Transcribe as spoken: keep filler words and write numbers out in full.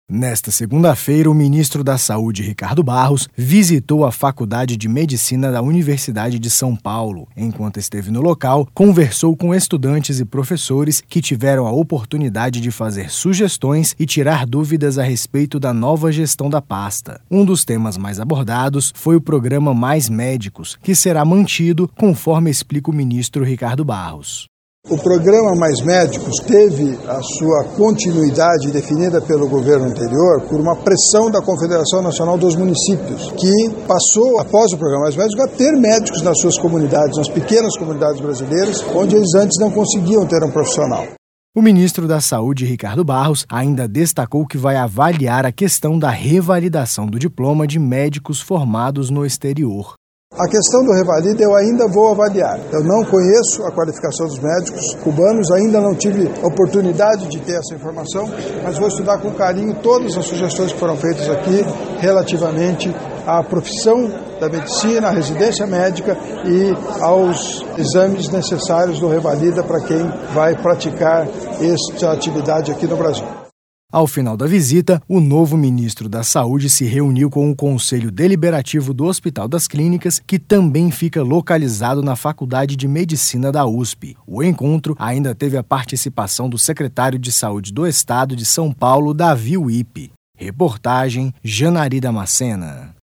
Nesta segunda-feira, o ministro da Saúde, Ricardo Barros, visitou a Faculdade de Medicina da Universidade de São Paulo. Enquanto esteve no local, conversou com estudantes e professores que tiveram a oportunidade de fazer sugestões e tirar dúvidas a respeito da nova gestão da pasta. Um dos temas mais abordados foi o programa Mais Médicos, que será mantido, conforme explica o ministro Ricardo Barros. O programa Mais Médicos teve a sua continuidade definida pelo governo anterior por uma pressão da Confederação Nacional dos Municípios, que passou, após o programa Mais Médicos, a ter médicos nas suas comunidades, nas pequenas comunidades brasileiras, onde eles antes não conseguiam ter um profissional. O ministro da Saúde, Ricardo Barros, ainda destacou que vai avaliar a questão da revalidação do diploma de médicos formados no exterior. A questão do revalida eu ainda vou avaliar. Eu não conheço a qualificação dos médicos cubanos, ainda não tive a oportunidade de ter essa informação, mas vou estudar com carinho todas as sugestões que foram feitas aqui relativamente à profissão da medicina, à residência médica e aos exames necessários do revalida para quem vai praticar esta atividade aqui no Brasil. Ao final da visita, o novo ministro da Saúde se reuniu com o Conselho Deliberativo do Hospital das Clínicas, que também fica localizado na Faculdade de Medicina da U S P. O encontro ainda teve a participação do secretário de Saúde do Estado de São Paulo, Davi Wippe. Reportagem Janari Damascena.